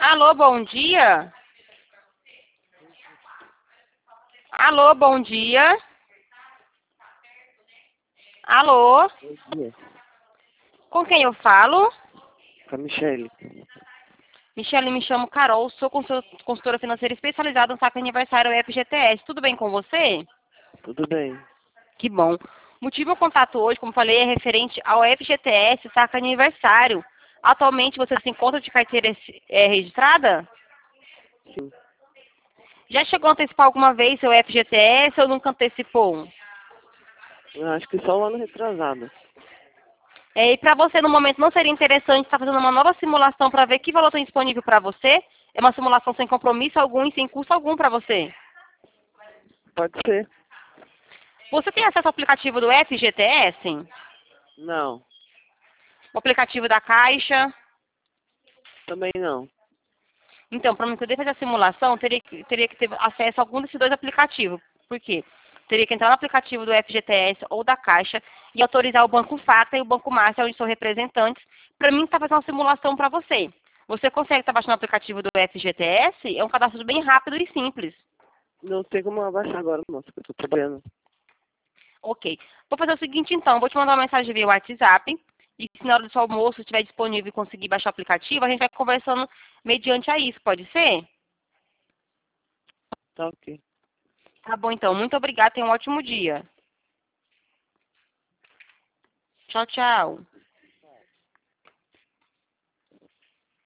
Alô, bom dia. Alô, bom dia. Alô, Bom dia. com quem eu falo? Com a Michele. Michele, me chamo Carol, sou consultora financeira especializada no saque aniversário FGTS. Tudo bem com você? Tudo bem? Que bom. O motivo do contato hoje, como falei, é referente ao FGTS saque aniversário. Atualmente você se encontra de carteira registrada? Sim. Já chegou a antecipar alguma vez seu FGTS ou nunca antecipou? Eu acho que só o ano retrasado. E para você, no momento, não seria interessante estar fazendo uma nova simulação para ver que valor tem disponível para você? É uma simulação sem compromisso algum e sem custo algum para você. Pode ser? Você tem acesso ao aplicativo do FGTS? Não. O aplicativo da Caixa? Também não. Então, para mim poder fazer a simulação, teria que ter acesso a algum desses dois aplicativos. Por quê? Teria que entrar no aplicativo do FGTS ou da Caixa e autorizar o Banco Fata e o Banco Master, onde são representantes, para mim estar fazendo uma simulação para você. Você consegue estar baixando o aplicativo do FGTS? É um cadastro bem rápido e simples. Não tem como abaixar agora, moça, que eu tô trabalhando. Ok. Vou fazer o seguinte, então. Vou te mandar uma mensagem via WhatsApp. E se na hora do seu almoço estiver disponível e conseguir baixar o aplicativo, a gente vai conversando mediante a isso. Pode ser? Tá ok. Tá bom, então. Muito obrigada. Tenha um ótimo dia. Tchau, tchau.